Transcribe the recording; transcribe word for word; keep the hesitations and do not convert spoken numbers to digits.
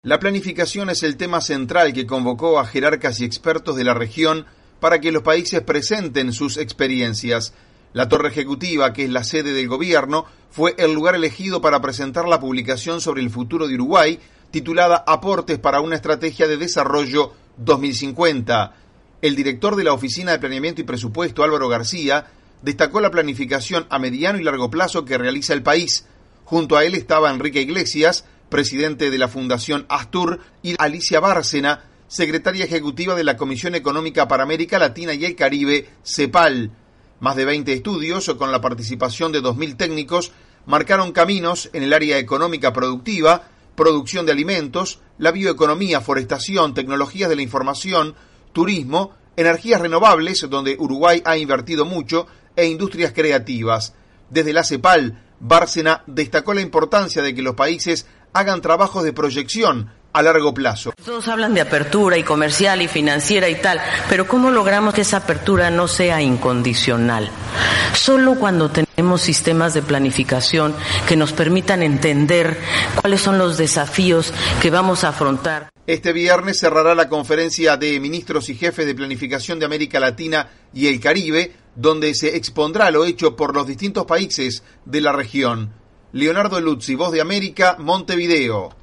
La planificación es el tema central que convocó a jerarcas y expertos de la región para que los países presenten sus experiencias. La Torre Ejecutiva, que es la sede del gobierno, fue el lugar elegido para presentar la publicación sobre el futuro de Uruguay, titulada Aportes para una estrategia de desarrollo dos mil cincuenta. El director de la Oficina de Planeamiento y Presupuesto, Álvaro García, destacó la planificación a mediano y largo plazo que realiza el país. Junto a él estaba Enrique Iglesias, presidente de la Fundación Astur, y Alicia Bárcena, secretaria ejecutiva de la Comisión Económica para América Latina y el Caribe, CEPAL. Más de veinte estudios, con la participación de dos mil técnicos, marcaron caminos en el área económica productiva, producción de alimentos, la bioeconomía, forestación, tecnologías de la información, turismo, energías renovables, donde Uruguay ha invertido mucho, e industrias creativas. Desde la CEPAL, Bárcena destacó la importancia de que los países hagan trabajos de proyección a largo plazo. Todos hablan de apertura y comercial y financiera y tal, pero ¿cómo logramos que esa apertura no sea incondicional? Solo cuando tenemos sistemas de planificación que nos permitan entender cuáles son los desafíos que vamos a afrontar. Este viernes cerrará la conferencia de ministros y jefes de planificación de América Latina y el Caribe, donde se expondrá lo hecho por los distintos países de la región. Leonardo Luzzi, Voz de América, Montevideo.